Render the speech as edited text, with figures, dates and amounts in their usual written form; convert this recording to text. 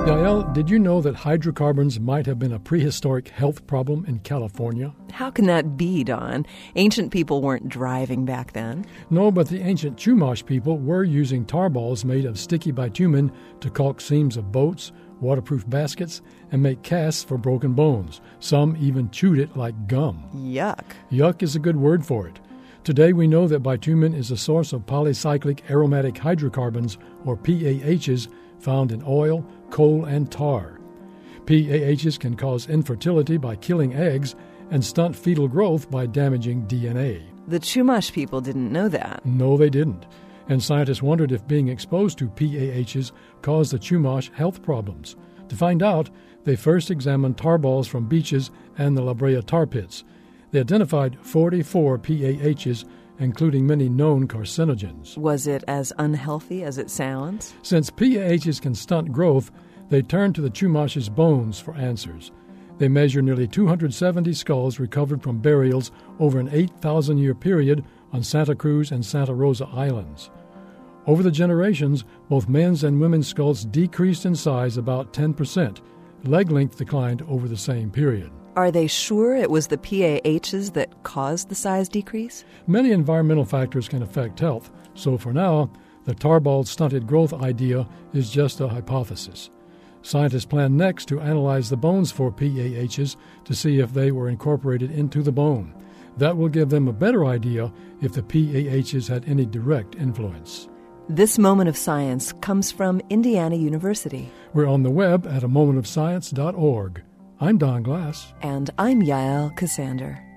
Yael, did you know that hydrocarbons might have been a prehistoric health problem in California? How can that be, Don? Ancient people weren't driving back then. No, but the ancient Chumash people were using tar balls made of sticky bitumen to caulk seams of boats, waterproof baskets, and make casts for broken bones. Some even chewed it like gum. Yuck. Yuck is a good word for it. Today we know that bitumen is a source of polycyclic aromatic hydrocarbons, or PAHs, found in oil, coal, and tar. PAHs can cause infertility by killing eggs and stunt fetal growth by damaging DNA. The Chumash people didn't know that. No, they didn't. And scientists wondered if being exposed to PAHs caused the Chumash health problems. To find out, they first examined tar balls from beaches and the La Brea tar pits. They identified 44 PAHs, including many known carcinogens. Was it as unhealthy as it sounds? Since PAHs can stunt growth, they turned to the Chumash's bones for answers. They measure nearly 270 skulls recovered from burials over an 8,000-year period on Santa Cruz and Santa Rosa Islands. Over the generations, both men's and women's skulls decreased in size about 10%. Leg length declined over the same period. Are they sure it was the PAHs that caused the size decrease? Many environmental factors can affect health, so for now, the tarball stunted growth idea is just a hypothesis. Scientists plan next to analyze the bones for PAHs to see if they were incorporated into the bone. That will give them a better idea if the PAHs had any direct influence. This Moment of Science comes from Indiana University. We're on the web at amomentofscience.org. I'm Don Glass. And I'm Yael Cassander.